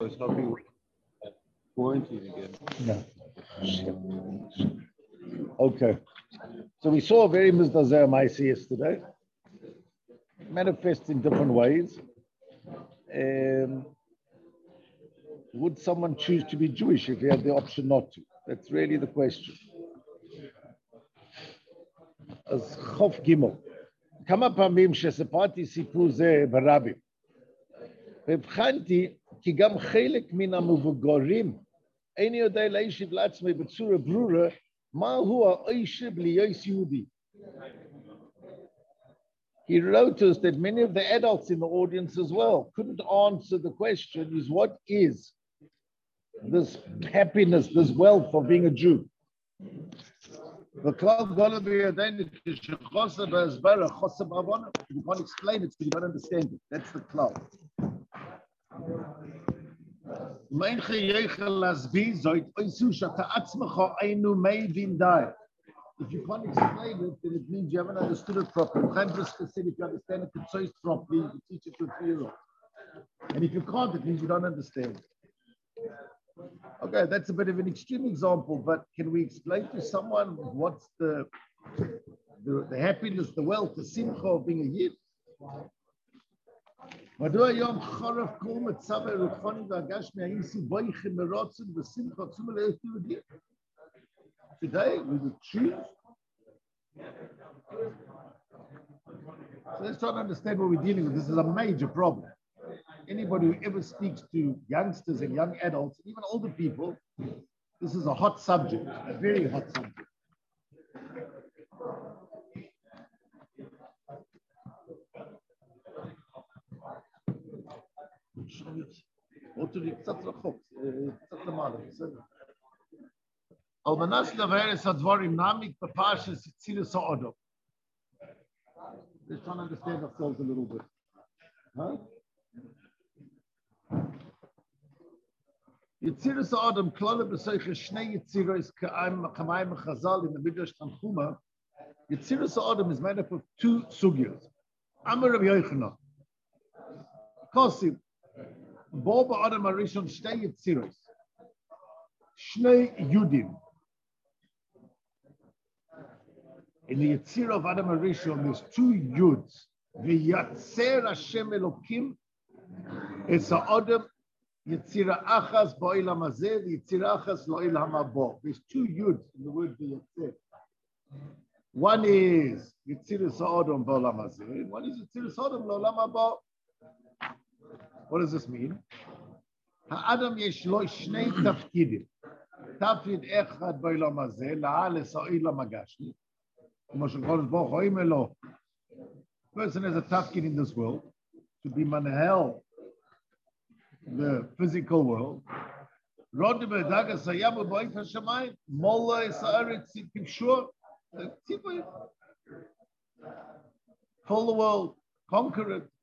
was hoping quarantine again. No. Okay. So we saw a very Mizdazer Maisi yesterday. Manifests in different ways. Would someone choose to be Jewish if he had the option not to? That's really the question. As Chof Gimel. כמה פעמים שסיפרתי סיפור זה ברבים. והבחנתי כי גם חלק מן המבוגרים איני יודע להשיב לעצמי בצורה ברורה מהו העושר להיות יהודי. He wrote us that many of the adults in the audience as well couldn't answer the question is what is this happiness, this wealth of being a Jew? The cloud gonna be a danger. If you can't explain it, so you don't understand it. That's the cloud. If you can't explain it, then it means you haven't understood it properly. Chaim Brisker said if you understand it concise properly, you can teach it to a 3-year-old. And if you can't, it means you don't understand it. Okay, that's a bit of an extreme example, but can we explain to someone what's the happiness, the wealth, the simcha of being a Yid? Today we would choose. So let's try to understand what we're dealing with. This is a major problem. Anybody who ever speaks to youngsters and young adults, even older people, this is a hot subject, a very hot subject. Let's try to understand ourselves a little bit. Huh? Yetziras Adam klala b'seicha shnei yetziros k'amayim chazal in the Midrash Tanchuma. Yetziras Adam is made up of 2 sugyas. Amar Rabbi Yochanan. Kosim. Bo ba'adam harishon shnei yetziros. Shnei yudim. In the Yetzirah of Adam Harishon, there's 2 yuds. V'yatzer Hashem Elokim. It's a Adam. Yetzirah achas ba'olam hazeh, yetzirah achas lo'olam haba. There's 2 yuds in the word v'yatzer. One is yetzirah sa'adam ba'olam hazeh, and one is yetzirah sa'adam lo'olam haba. What does this mean? Ha'adam yesh lo shnei tafkidim. Tafkid echad ba'olam hazeh, la'al sa'olam hagashmi. Person has a tafkid in this world to be manahel the physical world. Fill the world, conquer it.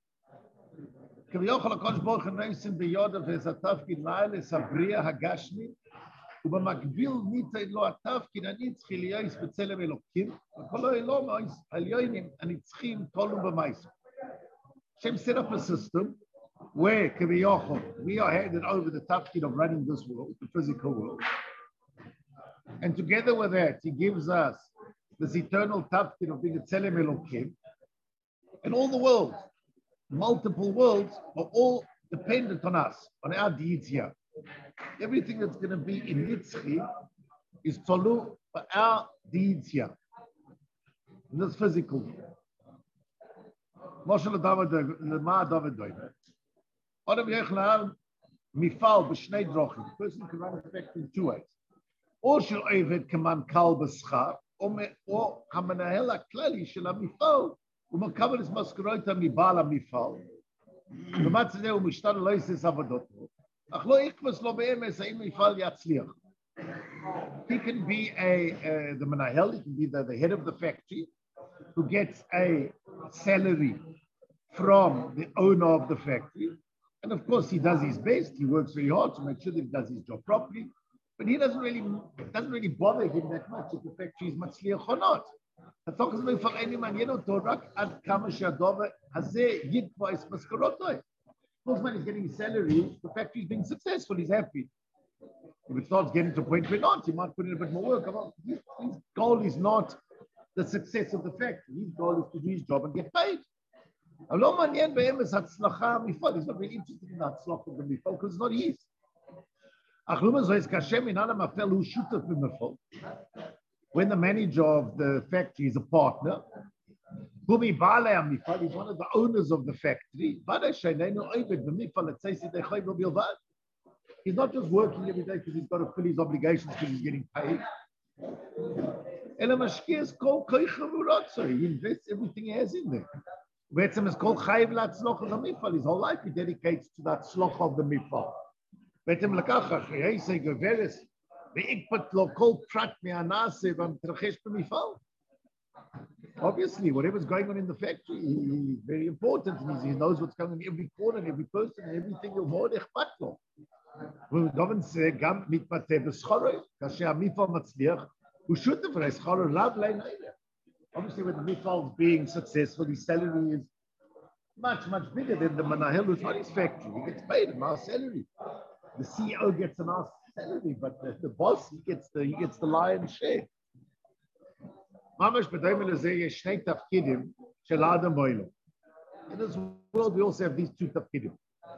ובמקביל ניתן לו התפקיד הנצחי להיות בצלם אלוקים, וכל העולם העליונים הנצחים תולו במייסר. Hashem set up a system where we are handed over the tafkid of running this world, the physical world. And together with that, he gives us this eternal tafkid of being a tzelem elokim. And all the worlds, multiple worlds, are all dependent on us, on our deeds here. Everything that's going to be in Nitzchi is tolu for our deeds here, in this physical world. Moshe l'ma David doime. Adam yechlan mifal b'shnei drochim. A person can run a factory in 2 ways. Or shel oved kaman kal b'schar, or hamanahel haklali shel hamifal u'makabel es maskorot mibal hamifal. V'matzedeh u'mishtar lo yises avodot. He can be the manahel, he can be the head of the factory who gets a salary from the owner of the factory. And of course, he does his best. He works very hard to make sure that he does his job properly. But it doesn't really bother him that much if the factory is matzliach or not. התוקף לא מעניין אותו רק עד כמה שהדובר הזה יתבע את משכורתו. Postman is getting his salary, the factory is being successful, he's happy. If it starts getting to a point where not, he might put in a bit more work. His goal is not the success of the factory. His goal is to do his job and get paid. He's not really interested in that slach of the mifal because it's not his. When the manager of the factory is a partner, he's one of the owners of the factory. He's not just working every day because he's got to fill his obligations because he's getting paid. He invests everything he has in there. His whole life he dedicates to that sloch of the mifal. Obviously, whatever's going on in the factory, he's very important. He knows what's going on in every corner, and every person, and everything. Obviously, when the mifal is being successful, his salary is much bigger than the manahel who's not his factory. He gets paid a nice salary. The CEO gets a nice salary, but the boss he gets the lion's share. In this world, we also have these two tafkidim.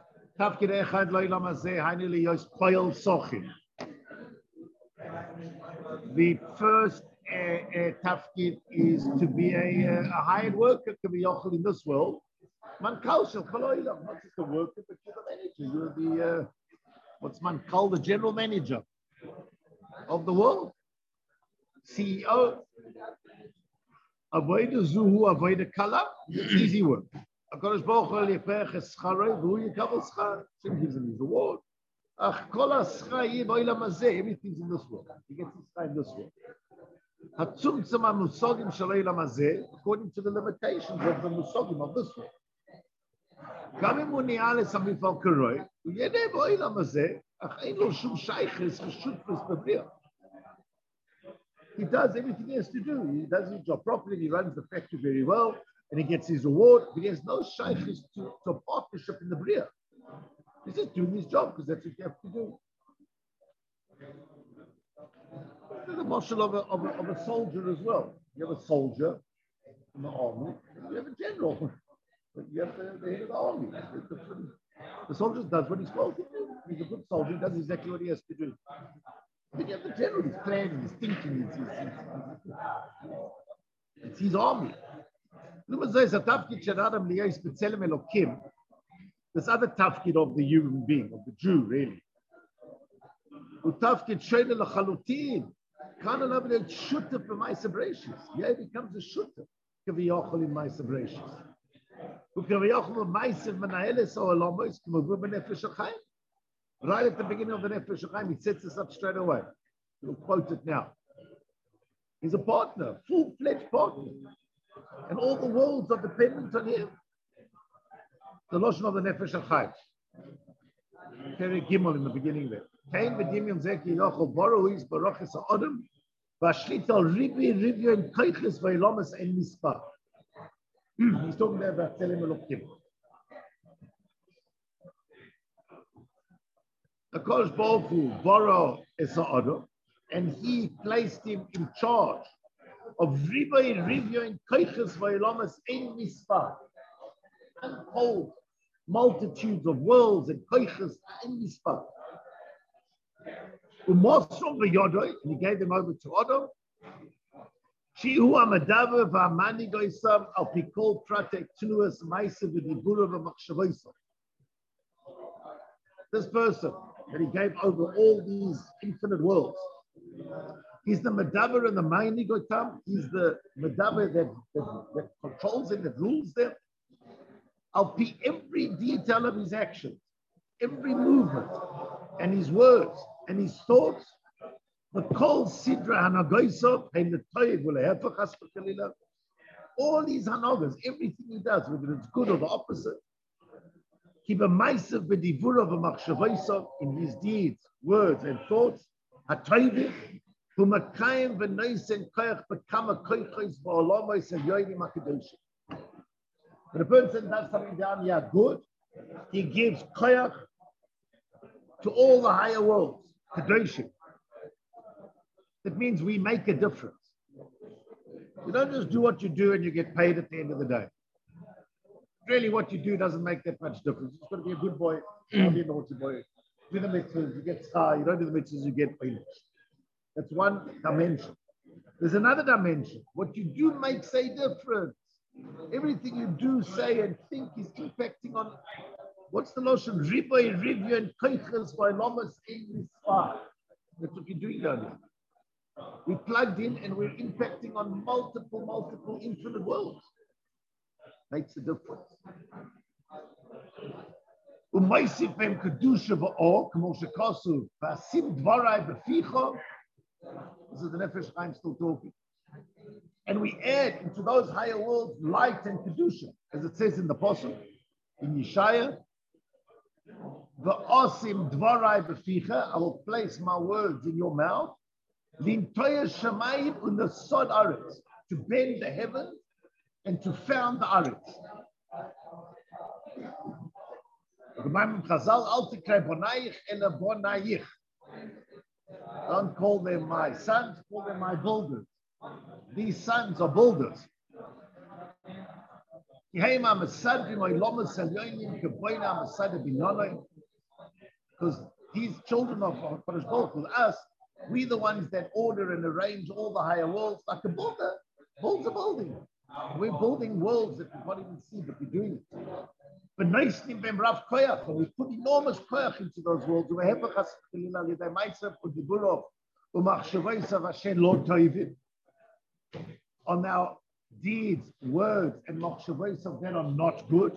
The first tafkid is to be a hired worker in this world. Not just a worker, but you're the manager. You're the what's man called the general manager of the world. CEO. Avoid zuhu, avoid kala. It's easy work. HaKadosh Baruch Hu yipech escharoi, v'hu yikabel schar. Hashem gives him his reward. Kol haschar yeh b'olam hazeh. Everything's in this world. He gets his schar in this world. Hatzumtzum hamusogim shel olam hazeh, according to the limitations of the musogim of this world. גם אם הוא נהיה לסמיפל קרוי, הוא ידע בעולם הזה, אך אין לו שום שייכס ושותפוס בבריאה. He does everything he has to do. He does his job properly, he runs the factory very well, and he gets his reward, but he has no shaykhis to a partnership in the Bria. He's just doing his job because that's what you have to do. There's a marshal of a soldier as well. You have a soldier in the army, you have a general, but you have the head of the army. The soldier does what he's supposed to do. He's a good soldier, he does exactly what he has to do. Then you have the general, he's planning, he's thinking, it's his army. This other tafkid of the human being, of the Jew, really. Yeah, he becomes a shooter in my celebrations. Right at the beginning of the Nefesh HaChaim, he sets this up straight away. We'll quote it now. He's a partner, full-fledged partner. And all the worlds are dependent on him. The Lashon of the Nefesh HaChaim. Perek Gimel in the beginning there. Kain v'dimyon zeki yochel boro is baroches ha'odem v'ashlit al ribi and kaiches v'yilomes en mispar. He's talking there about Tzelem Elokim. HaKadosh Baruch Hu boro es ha'odem, and he placed him in charge of ribi and kaiches v'yilomes en mispar. Untold multitudes of worlds and kaiches en mispar. And he gave them over to Adam. This person that he gave over all these infinite worlds, he's the Medaber and the Mainigotam. He's the Medaber that controls them, that rules them. I'll be every detail of his actions, every movement, and his words, and his thoughts. The kol sidra hanagoisot and the toiv will have all these hanagas, everything he does, whether it's good or the opposite. Keep a ma'asav b'divurav v'machshavoisot in his deeds, words, and thoughts. Hatoivim v'makayim v'noisen koyach b'kama koychos ba'olamos and yoyim hakadoshim. When a person does something down here good, He gives koyach to all the higher worlds, kedoshim. That means we make a difference. You don't just do what you do and you get paid at the end of the day. Really, what you do doesn't make that much difference. You've got to be a good boy, not be a naughty boy. Do the mitzvahs, you get star. You don't do the mitzvahs, you get paid. That's one dimension. There's another dimension. What you do makes a difference. Everything you do, say, and think is impacting on, what's the notion? Riboy, rivya, and koiches by lomas in misfar. That's what you're doing down here. We plugged in and we're impacting on multiple, infinite worlds. Makes a difference. Umaisif em kedusha va'or, k'mo shekasu, v'asim dvarai b'ficha. This is the Nefesh Chaim still talking. And we add into those higher worlds light and kedusha, as it says in the Pasuk, in Yeshaya. V'asim dvarai b'ficha. I will place my words in your mouth. L'imtoya shamayim u'nasod aretz, to bend the heavens and to found the aretz. Don't call them my sons, call them my builders. These sons are builders. Because these children of Kodesh Baruch with us, we the ones that order and arrange all the higher worlds, like a builder builds a building. We're building worlds that we can't even see, but we're doing it. But we put enormous koyach into those worlds. On our deeds, words, and machshavos that are not good.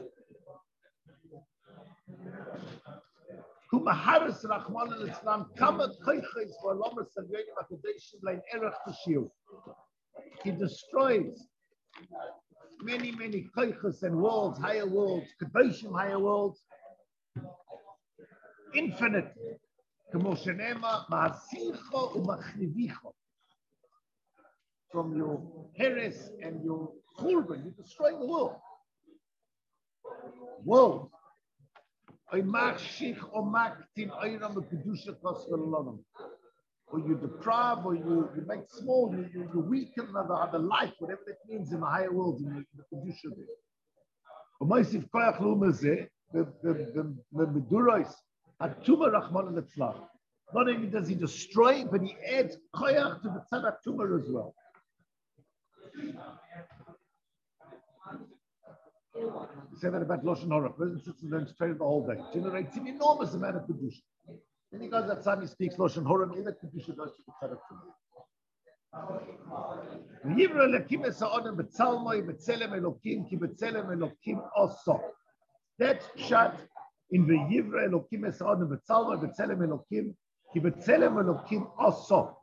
He destroys many koiches and worlds, higher worlds, kedoshim higher worlds, infinite. From your heres and your churban, you destroy the world. World. Or you deprive, or you make small, you weaken the life, whatever that means in the higher world, in the Kedusha there. Not only does he destroy, but he adds koyach to the tzad tumor as well. We say that about Lashon Hara. The person sits and learns Torah the whole day. Generates an enormous amount of Kedusha. Then he goes outside and he speaks Lashon Hara, and all that Kedusha goes to the tzad tumor. That's shut in V'yivra Elokim es ha'adam b'tzalmai b'tzelem Elokim ki b'tzelem Elokim oso.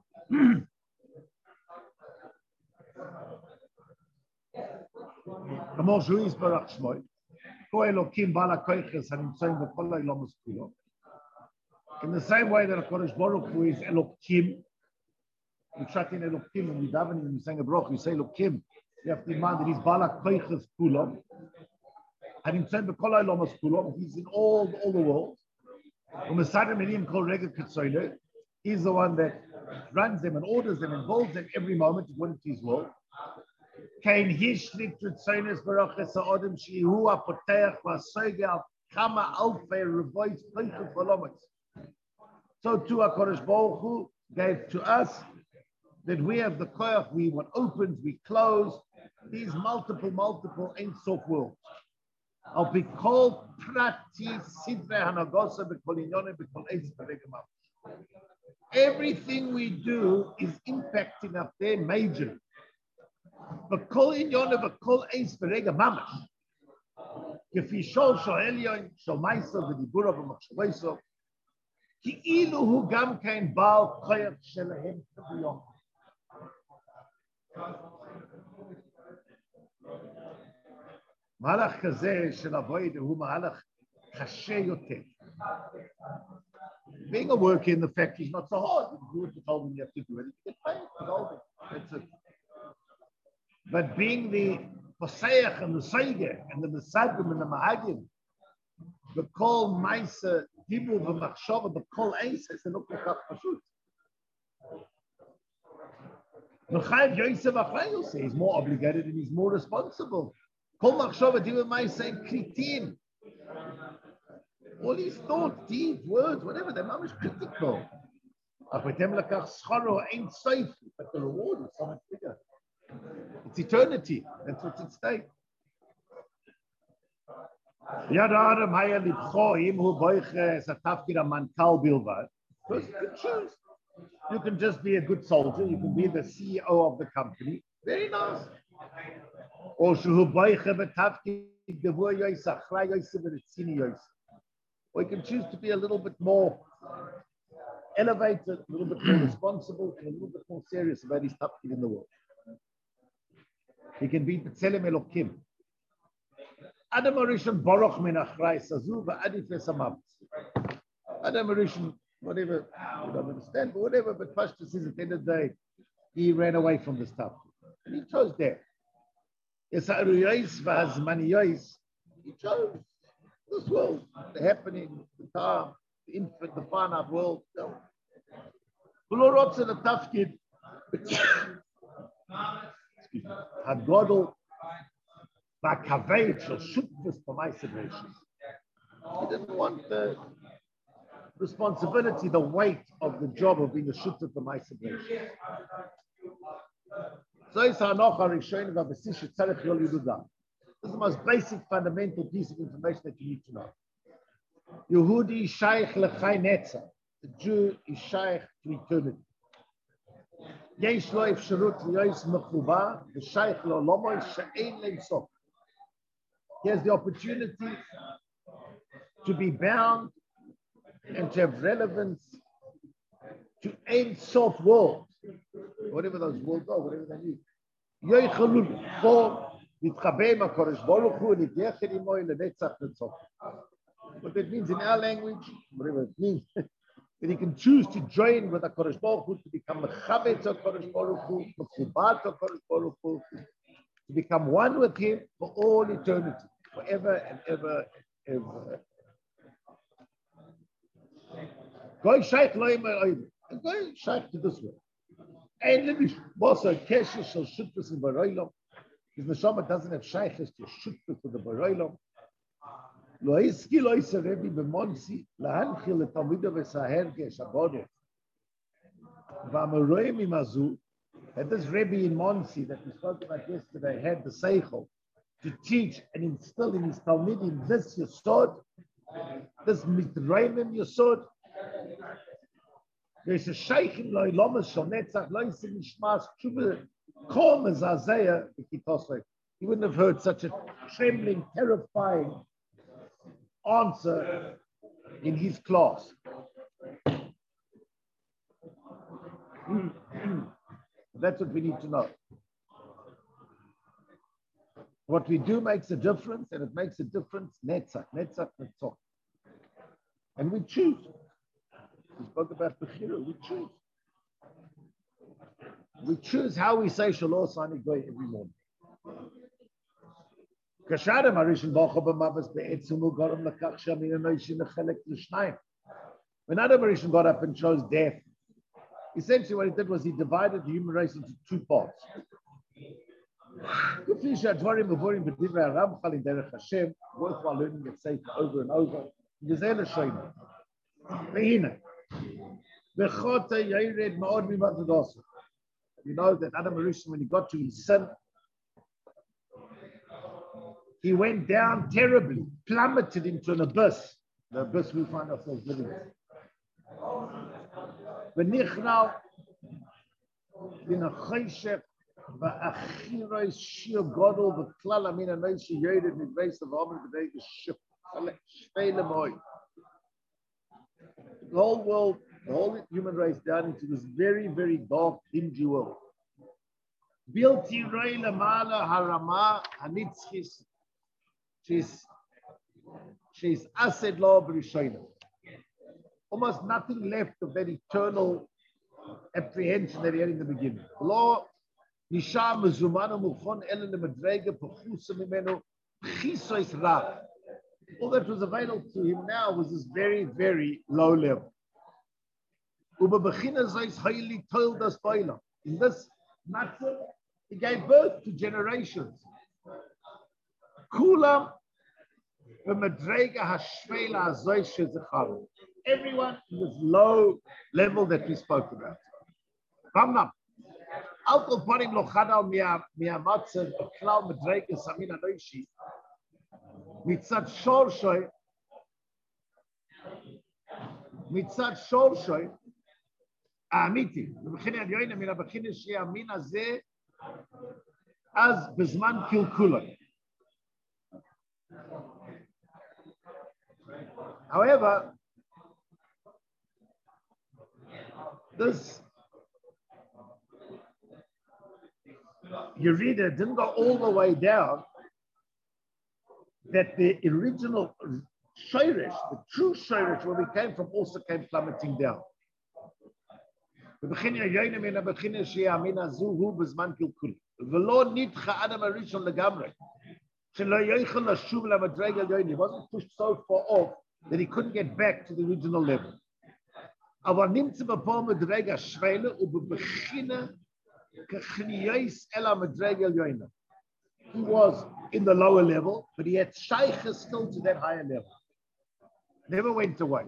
כמו שהוא יסברך שמוי, כה אלוקים בעל הכויחס הנמצאים בכל העולמות כולו. In the same way that HaKadosh Baruch Hu is Elokim, you shut in Elokim, when you daven and you sing a broch, you say Elokim, you have to remind that he's בעל הכויחס כולו, הנמצאים בכל העולמות כולו, he's in all the world. ומסדר מילים כל רגע כצוילה, he's the one that runs them and orders them and holds them every moment according to his will. Kein Hishlik to Tzoynes Baruches Ha'odem Shehu HaPotech VaSoiger Kama Alfei Revois Koichut V'Lometz. So too HaKadosh Baruch Hu gave to us that we have the koyach, we what opens, we close, these multiple Ein Sof worlds. Al B'Kol Prati Sidre Hanagosa B'Kol Inyone B'Kol Eitz B'Regemav. Everything we do is impacting up there major. בכל עניון ובכל עץ ברגע ממש. כפי שול עליון, של מייסו ודיבורו ומחשבויסו, כאילו הוא גם כן בעל כוח שלהם כביום. מהלך כזה של אבוידה הוא מהלך קשה יותר. Being a worker in the factory is not so hard. You do what you told them you have to do it. You get paid for the whole thing. That's it. But being the Poseach and the Seiger and the Mesadim and the Mahagim, בכל מעשה, דיבור ומחשבה, בכל עשה, זה לא כל כך פשוט. Mechayev Yosef Achrayus, he's more obligated and he's more responsible. Kol machshava divrei ma'aseh kritin. All his thoughts, deeds, words, whatever, they're not critical. Ach betem lekach scharo ain't safe, but the reward is so much bigger. It's eternity. That's what's at stake. Yad Adam haya libcho im hu boiche satafkid amankal bilvad. First, you can choose. You can just be a good soldier. You can be the CEO of the company. Very nice. Or you can choose to be a little bit more elevated, a little bit more responsible, and a little bit more serious about his tafkid in the world. He can be B'Tselem Elokim. Adam Arishon Baruch min Achrei Sazu v'Adif Esamav. Adam Arishon, whatever, you don't understand, but whatever, but Pashto says at the end of the day, he ran away from the stuff. And he chose death. He chose this world, the happening, the time, the infant, the finite world. The tafkid, Hagodol, Bakaveit, Shutfus for my celebration. He didn't want the responsibility, the weight of the job of being a shooter for my celebration. This is the most basic, fundamental piece of information that you need to know. Yehudi shaykh lechai netzah. The Jew is shaykh to eternity. Yesh lo efsharut liyois mechuba, the shaykh lo lomoy she'ein le'sof. He has the opportunity to be bound and to have relevance to Ein Sof world, whatever those worlds are, whatever they need. What that means in our language, whatever it means, that he can choose to join with HaKadosh Baruch Hu, to become Mechabet HaKadosh Baruch Hu, Mechubat HaKadosh Baruch Hu, to become one with him for all eternity, forever and ever and ever. Go shaykh loim go shaykh to this way. And let me also kesher shall shutfus in baroilom. His neshama doesn't have shaykhs to shutfus with the baroilom. Lo iski lo isarebi b'monsi lahanchil letalmido v'saher ge'shabodo. V'amaroim imazu. And this Rebbe in Monsi that we spoke about yesterday had the seichel to teach and instill in his talmidim this yesod, this mitraimim yesod. There's a shaykh in loy lomas shal netzach loy sim nishmas tshuva kol mezazeya b'kitosay. He wouldn't have heard such a trembling, terrifying answer in his class. That's what we need to know. What we do makes a difference, and it makes a difference. Netzach, netzach, netzach. And we choose. We spoke about Bechira. We choose. We choose how we say Shalom Sani Goy every morning. Kashadam Arishan Bacha b'Mavas be'etzumu garam lekach shamin anoishin nechelek l'shnayim. When Adam Arishan got up and chose death, essentially what he did was he divided the human race into two parts. Worthwhile learning it safe over and over. You know that Adam Arishan, when he got to his sin, he went down terribly, plummeted into an abyss, the abyss we find ourselves living in. ונכנע מן החשך והאחירוס שיר גודל וכלל המין הנויס שירד מבייס אברהם בדי שפי למוי. The whole world, the whole human race down into this very, very dark, dingy world. בלתי רואי למעלה הרמה הנצחית she's ased lo b'rishonim. Almost nothing left of that eternal apprehension that he had in the beginning. Lo nishar mezumano muchon elen lemedrege pechusa mimenu chisois rav. All that was available to him now was this very, very low level. In this matter, he gave birth to generations. Everyone in this low level that we spoke about. מצד שורשוי האמיתי, מבחינת יוינה מן הבחינה שהמין הזה אז בזמן קלקולו. However, this Yerida didn't go all the way down, that the original Shirish, the true Shirish, where we came from, also came plummeting down. He wasn't pushed so far off that he couldn't get back to the original level. He was in the lower level, but he had shaykhs still to that higher level. Never went away.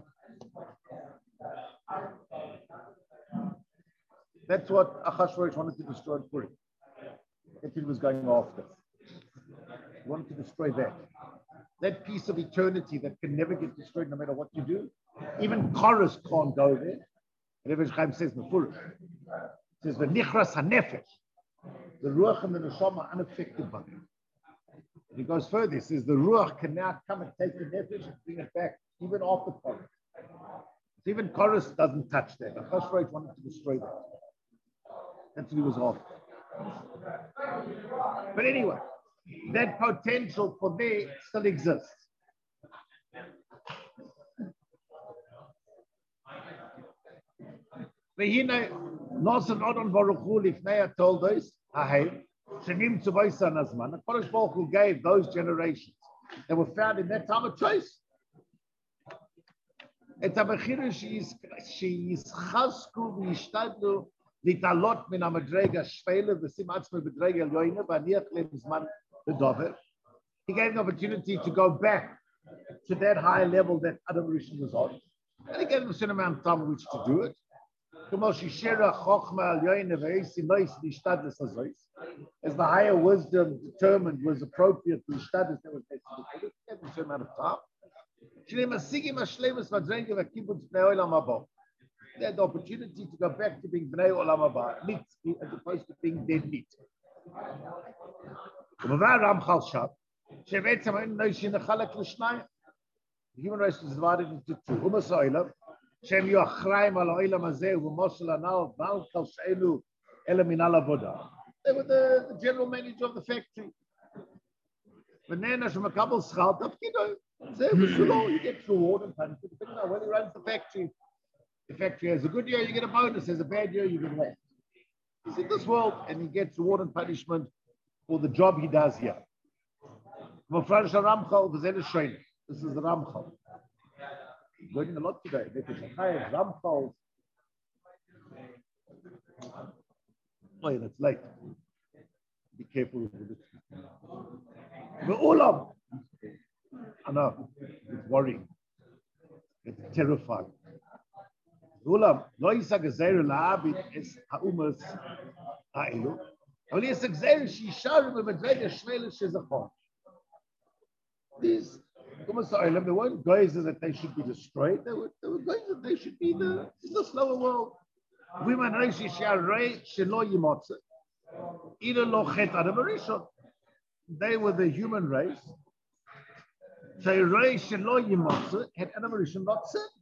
That's what Achashverosh wanted to destroy in Purim. That's what he was going after. He wanted to destroy that. That piece of eternity that can never get destroyed no matter what you do. Even Chorus can't go there. Rebbe Chaim says, Mefurish. Says, the Nichras HaNefesh. The Ruach and the Neshama are unaffected by it. And he goes further. He says, the Ruach can now come and take the Nefesh and bring it back, even after Chorus. So even Chorus doesn't touch that. Achashverosh wanted to destroy that. That's what he was after. But anyway, that potential for there still exists. V'hine Nosson Odon Baruch Hu Lifnei told us, Shenim Tzubaysa Nazman. The Kodesh Baruch Hu gave those generations that were found in that time of choice. Et HaBechira sheyischazku v'yishtadlu litalot min hamadrega shvele v'sim atzme b'drega elyoina v'aniach lehem zman l'dover. He gave the opportunity to go back to that high level that Adam Rishon was on. And he gave him a certain amount of time in which to do it. As the higher wisdom determined was appropriate to Ishtadis, that was necessary. He gave him a certain amount of time. They had the opportunity to go back to being Bnei Olam Haba, as opposed to being dead meat. The human race is divided into two. They were the general manager of the factory. You get reward and punishment depending on whether he runs the factory. The factory has a good year, you get a bonus. Has a bad year, you get less. He's in this world and he gets reward and punishment for the job he does here. This is the Ramchal. Learning a lot today. Ramchal. Oh, yeah, that's late. Be careful with this. But Olam. I know. It's worrying. It's terrifying. Olam. Lo yisa gezeru la'abid es ha'umas ha'ilu. Only a gezeru she'isharu b'medrega shvele shezachon. These they weren't guys that they should be destroyed. They were guys that they should be in the slower world. They were the human race. Had Adam Rishon not sinned.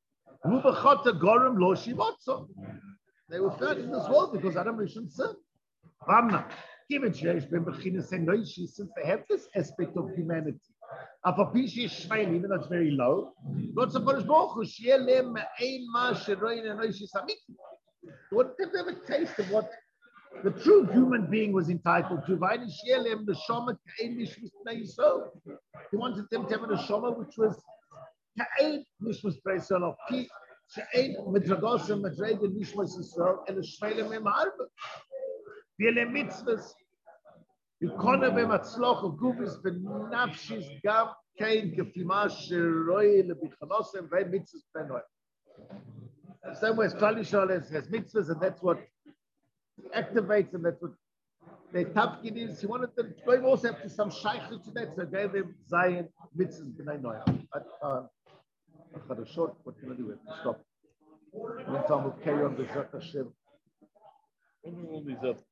They were found in this world because Adam Rishon sinned. Since they have this aspect of humanity, even though it's very low, God said, what if they have a taste of what the true human being was entitled to? He wanted them to have a neshama which was ka'ed nishmas Yisrael of ki she'ed midragosim madrega nishmas Yisrael and a shmeile me'marbe. V'yele mitzvahs yukona b'matzloch of gubis v'nafshis gam kein kefima she'roi lebichanosem v'ay mitzvahs b'noi. Same way as Klal Yisrael has mitzvahs, and that's what activates, and that's what their tafkid is. He wanted them to also have to some shaykhut to that, so gave them Zion mitzvahs b'nai noya. I've got a short, what can I do? We have to stop. Next time we'll carry on the Zot Hashem. When will these up?